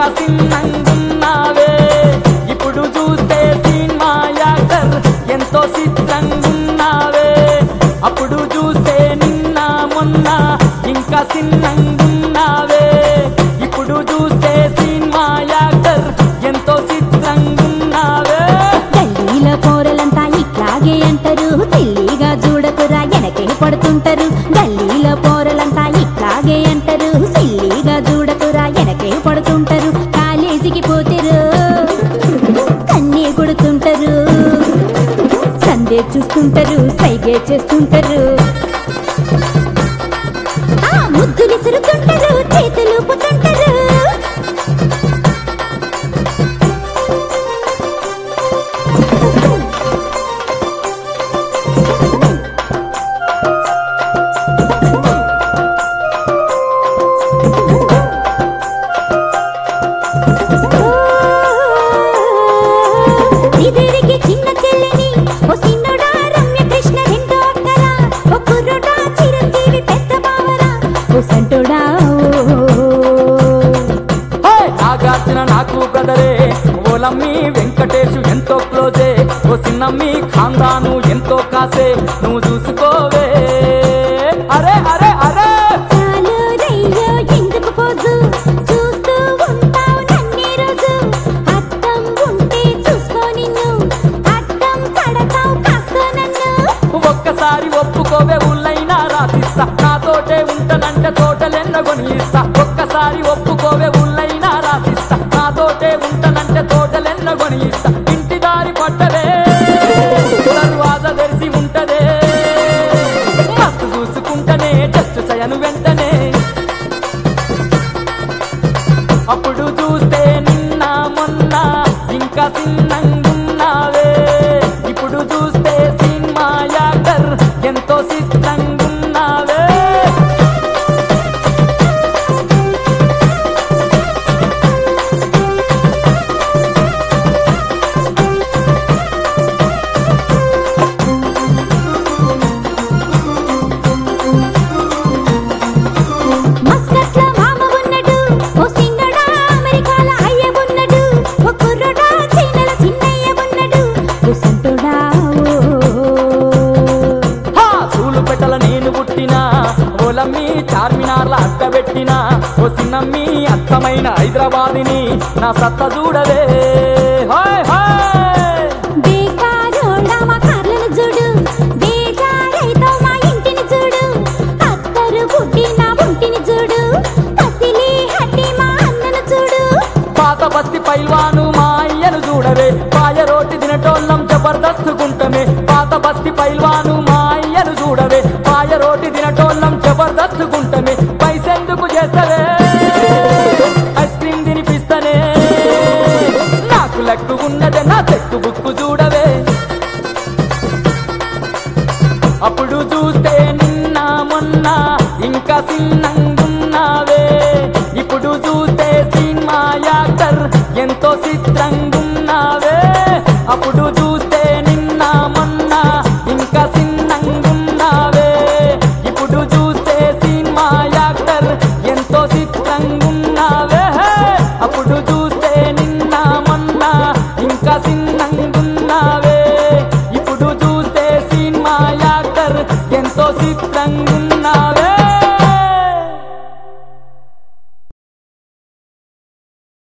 ఇంకా సిన్నంగున్నావే ఇప్పుడు చూస్తే సినిమా యాక్టర్ ఎంతో సిద్ధంగున్నావే అప్పుడు చూస్తే నిన్న మొన్న ఇంకా సిన్నంగున్నావే ఇప్పుడు చూస్తే సినిమా యాక్టర్ ఎంతో సిద్ధంగున్నావే గల్లీలో పోరలంతా ఇట్లాగే అంటారు తెల్లిగా చూడకురా వెనకే పడుతుంటారు గల్లీలో పోరలంతా ఇట్లాగే అంటారు సిల్లిగా చూడకురా వెనకే పడుతుంటారు కాలేజీకి పోతారు కన్నే కొడుతుంటారు సందే చూస్తుంటారు సైగే చేస్తుంటారు ముద్దులు సురుతుంటారు చేతులు ఊపుతుంటారు ఇదిరికి చిన్న చెల్లిని ఓ సిన్నోడా రమ్య కృష్ణ రెండో అక్కరా ఓ కుర్రోడా చిరంజీవి పెద్ద బావరా ఓ సంటోడా నాగార్జున నాకు బ్రదరే ఓలమ్మి వెంకటేషు ఎంతో క్లోజే ఓ సిన్నమ్మి ఖాందాను ఎంతో కాసే నువ్వు చూసుకోవే అరే అరే అరే చాలు రయ్యో ఎందుకు పోజు చూస్తూ ఉంటావు నన్నే రోజు అద్దం ఉంటే చూసుకో నిన్ను అద్దం కడతావు కాస్తో నన్ను ఒక్కసారి ఒప్పుకోవే ఊళ్ళైనా రాసిస్తా నాతోటే ఉంటనంటే తోటలెన్నగొని ఇస్తా ఒక్కసారి ఒప్పుకోవే ఊళ్ళైనా రాసిస్తా నాతోటే ఉంటనంటే తోటలెన్నగొని ఇస్తా ఇంటి దారి పట్టదే దర్వాజ తెరిచి ఉంటదే మస్తు చూసుకుంటనే జస్ట్ చయను వెంటనే అప్పుడు చూస్తే నిన్న మొన్న ఇంకా సిన్నంగున్నావే ఇప్పుడు చూస్తే సినిమా యాక్టర్ ఎంతో సిద్ధంగున్నావే మస్కట్లో మామ ఉన్నడు ఓ సింగడా అమెరికాల అయ్య ఉన్నడు ఓ కుర్రోడా చైనాల చిన్నయ్య ఉన్నడు ఓ సంటోడా పూలు పెట్టల నేను పుట్టినా ఓలమ్మి చార్మినార్ల అట్టబెట్టినా ఓ సిన్నమ్మి అచ్చమైన హైదరాబాదిని నా సత్త చూడవే హాయ్ హాయ్ బేకారోడా మా కార్లను చూడు బేజారైతావు మా ఇంటిని చూడు అత్తరు పుట్టి నా ఒంటిని చూడు పసిలి హట్టి మా అన్నను చూడు పాత బస్తి పైల్వాను మా అయ్యను చూడవే పాయ రోటి తినటోళ్ళం జబర్దస్తుకుంటమే పాత బస్తి పైల్వాను మా అయ్యను చూడవే పాయ రోటి తినటోళ్ళం జబర్దస్తుకుంటమే పైసెందుకు చేస్తవే ఐస్ క్రీమ్ తినిపిస్తనే నాకు లెక్కు ఉన్నదే నా చెక్కు బుక్కు చూడవే అప్పుడు చూస్తే నిన్న మొన్న ఇంకా సిన్నంగున్నావే ఇప్పుడు చూస్తే సినిమా యాక్టర్ ఎంతో సిద్ధంగున్నావే అప్పుడు చూస్తే నిన్న మొన్న ఇంకా సిన్నంగున్నావే ఇప్పుడు చూస్తే సినిమా యాక్టర్ ఎంతో సిద్ధంగున్నావే అప్పుడు చూస్తే నిన్న మొన్న ఇంకా సిన్నంగున్నావే ఇప్పుడు చూస్తే సినిమా యాక్టర్ ఎంతో సిద్ధంగున్నావే